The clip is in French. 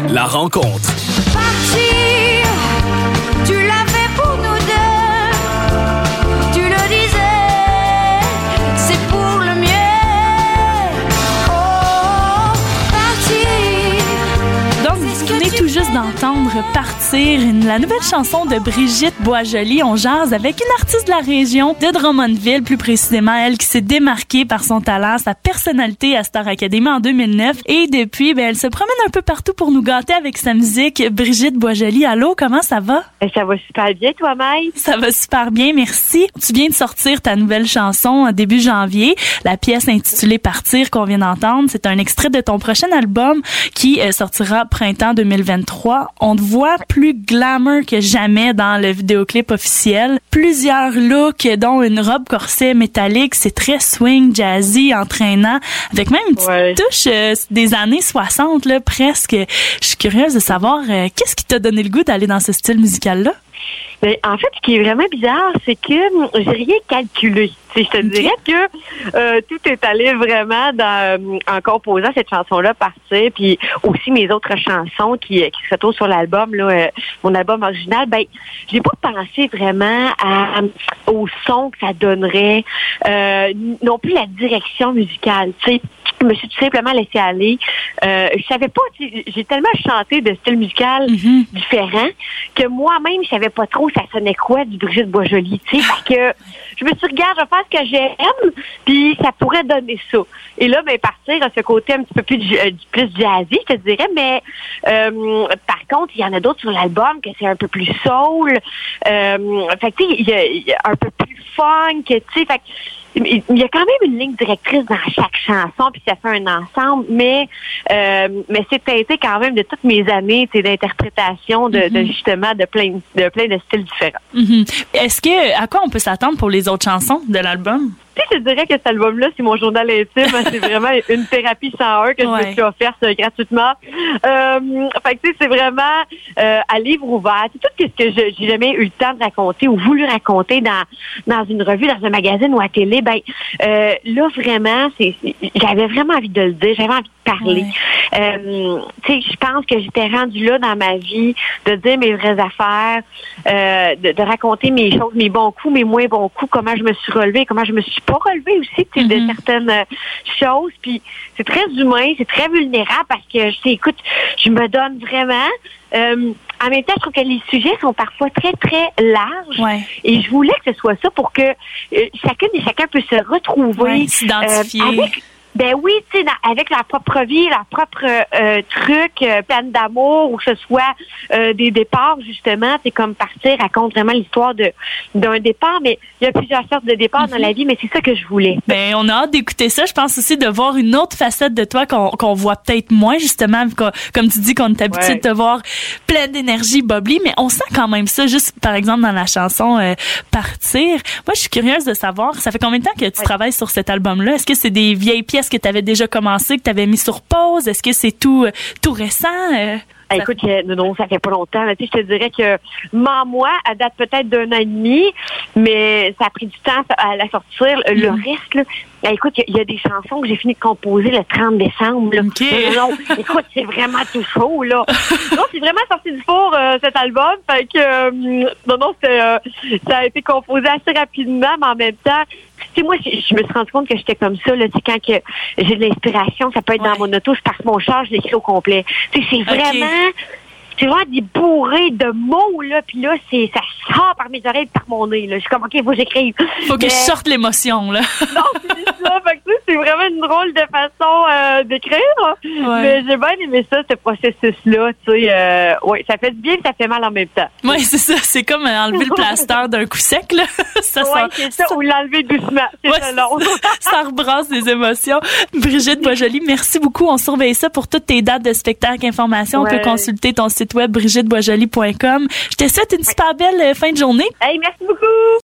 La rencontre. Partir, tu l'as fait pour nous deux. Tu le disais, c'est pour le mieux. Oh, partir. Donc, vous venez tout juste d'entendre Partir, la nouvelle chanson de Brigitte Boisjoli. On jase avec une artiste de la région de Drummondville, plus précisément elle qui s'est démarquée par son talent, sa personnalité à Star Academy en 2009. Et depuis, elle se promène un peu partout pour nous gâter avec sa musique. Brigitte Boisjoli, allô, comment ça va? Ça va super bien, toi, Maï? Ça va super bien, merci. Tu viens de sortir ta nouvelle chanson début janvier, la pièce intitulée Partir qu'on vient d'entendre. C'est un extrait de ton prochain album qui sortira printemps 2023. On te voit plus glamour que jamais dans le vidéoclip officiel. Plusieurs looks, dont une robe corset métallique. C'est très swing, jazzy, entraînant, avec même une petite touche des années 60, là, presque. Je suis curieuse de savoir, qu'est-ce qui t'a donné le goût d'aller dans ce style musical-là? Mais en fait, ce qui est vraiment bizarre, c'est que j'ai rien calculé. Je te dirais que tout est allé vraiment en composant cette chanson-là, Partir, puis aussi mes autres chansons qui se retrouvent sur l'album, là, mon album original. J'ai pas pensé vraiment au son que ça donnerait, non plus la direction musicale. Tu sais, je me suis tout simplement laissée aller. Je savais pas, j'ai tellement chanté de style musical différent que moi-même, je savais pas trop ça sonnait quoi du Brigitte Boisjoli. Tu sais, parce que je me suis dit, regarde, je vais faire ce que j'aime, puis ça pourrait donner ça. Et là, Partir à ce côté un petit peu plus jazzy, je te dirais, mais par contre, il y en a d'autres sur l'album que c'est un peu plus soul. Fait que tu sais, il y a un peu plus funk, tu sais, fait il y a quand même une ligne directrice dans chaque chanson, puis ça fait un ensemble, mais c'est teinté quand même de toutes mes années d'interprétation de justement de plein de styles différents. Est-ce que à quoi on peut s'attendre pour les autres chansons de l'album? Je dirais que cet album-là, c'est mon journal intime. C'est vraiment une thérapie 101 que je me suis offerte gratuitement. Fait que tu sais, c'est vraiment à livre ouvert. C'est tout ce que j'ai jamais eu le temps de raconter ou voulu raconter dans une revue, dans un magazine ou à télé. Là, vraiment, j'avais vraiment envie de le dire. J'avais envie de parler. Tu sais, je pense que j'étais rendue là dans ma vie de dire mes vraies affaires, de raconter mes choses, mes bons coups, mes moins bons coups, comment je me suis relevée, comment je me suis pas relevée aussi de certaines choses. Puis c'est très humain, c'est très vulnérable parce que écoute, je me donne vraiment. En même temps, je trouve que les sujets sont parfois très, très larges. Ouais. Et je voulais que ce soit ça pour que chacune et chacun puisse se retrouver. S'identifier. Ben oui, tu sais, avec leur propre vie, leur propre truc, pleine d'amour, ou que ce soit des départs, justement, c'est comme Partir raconte vraiment l'histoire d'un départ, mais il y a plusieurs sortes de départs dans la vie, mais c'est ça que je voulais. Ben, on a hâte d'écouter ça. Je pense aussi de voir une autre facette de toi qu'on voit peut-être moins, justement, comme tu dis, qu'on est habitué de te voir pleine d'énergie, bubbly, mais on sent quand même ça, juste, par exemple, dans la chanson Partir. Moi, je suis curieuse de savoir, ça fait combien de temps que tu travailles sur cet album-là? Est-ce que c'est des vieilles pièces que tu avais déjà commencé, que tu avais mis sur pause? Est-ce que c'est tout récent? Écoute, non, ça fait pas longtemps. Tu sais, je te dirais que moi, elle date peut-être d'1 an et demi, mais ça a pris du temps à la sortir. Le reste, là, écoute, il y a des chansons que j'ai fini de composer le 30 décembre. Là. Okay. Non, écoute, c'est vraiment tout chaud, là. Non, c'est vraiment sorti du four, cet album. Fait que, ça a été composé assez rapidement, mais en même temps, tu sais, moi, je me suis rendu compte que j'étais comme ça, là. Tu sais, quand que j'ai de l'inspiration, ça peut être dans mon auto, je passe mon char, je l'écris au complet. Tu sais, c'est vraiment... C'est vraiment des bourrées de mots, là, puis là, ça sort par mes oreilles et par mon nez, là. Je suis comme, OK, il faut que j'écrive. Faut que je sorte l'émotion, là. Non, c'est ça. Fait que, c'est vraiment une drôle de façon d'écrire. Ouais. Mais j'ai bien aimé ça, ce processus-là, tu sais. Ça fait du bien et ça fait mal en même temps. Oui, c'est ça. C'est comme enlever le plaster d'un coup sec, là. C'est ça, ou l'enlever doucement. C'est ça, long. Ça rebrasse des émotions. Brigitte Boisjoli, merci beaucoup. On surveille ça pour toutes tes dates de spectacle, informations. On peut consulter ton site web brigitteboisjoli.com. Je te souhaite une super belle fin de journée. Hey, merci beaucoup.